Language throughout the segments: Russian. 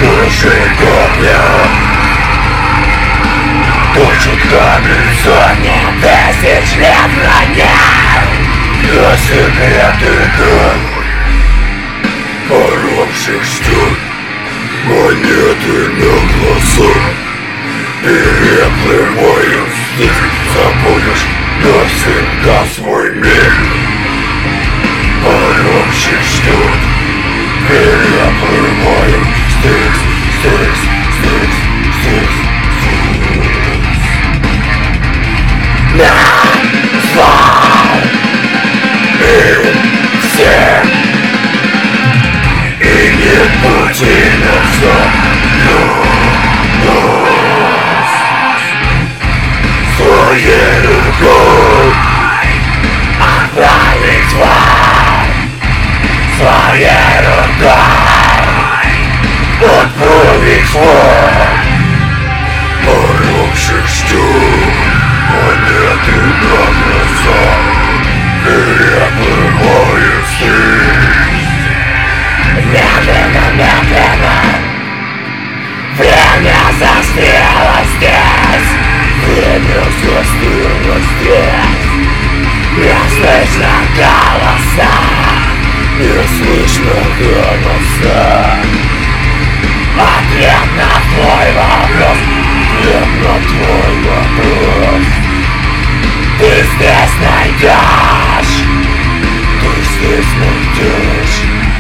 души куплю. Точит камень сотни тысяч лет броня. Я секреты дам поросших стен, монеты на глаза. Переплываю здесь, забудешь навсегда свой мир. Поросших стен, переплываю здесь. Назвал им всем, и нет пути назад. Своей рукой отправить вам, своей рукой отправить вам. Поросших стен, монеты на глаза, переплываю здесь. Медленно, время застыло здесь. Время застыло здесь. Не слышно голоса, не слышно голоса. Ответ на твой вопрос, ответ на твой вопрос. Ты здесь найдешь, ты здесь найдешь.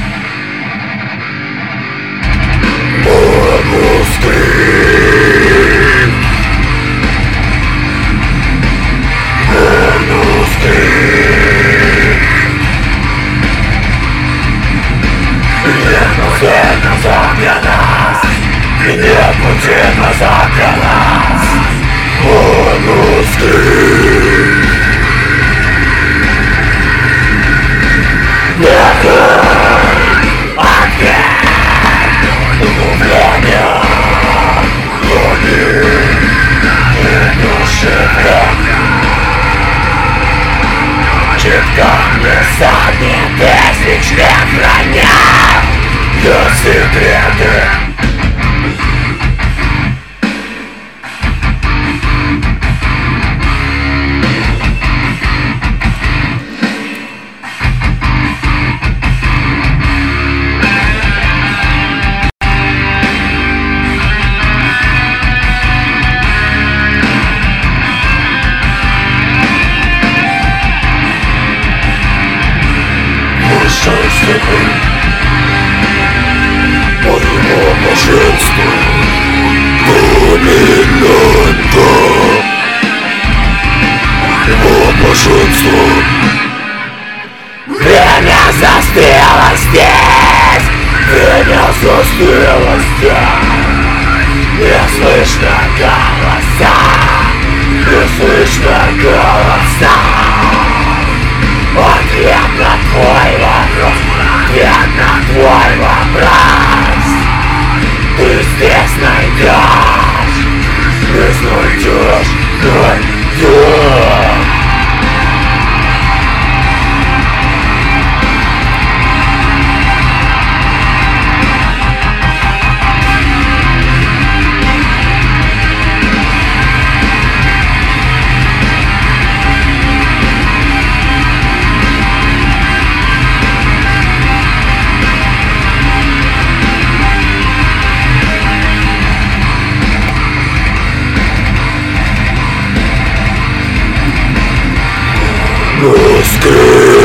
Назад для нас, и нет пути назад для нас. Монастырь. Углубление, хрони и души храни. Читками сотни тысяч лет броня. Я секреты. Моего блаженства доминанта. Его блаженство. Время застыло здесь. Время застыло здесь. Не слышно голоса, не слышно голоса. Ответ на твой вопрос, ответ на твой вопрос. Ты здесь найдешь, здесь найдешь, найдешь. Москва.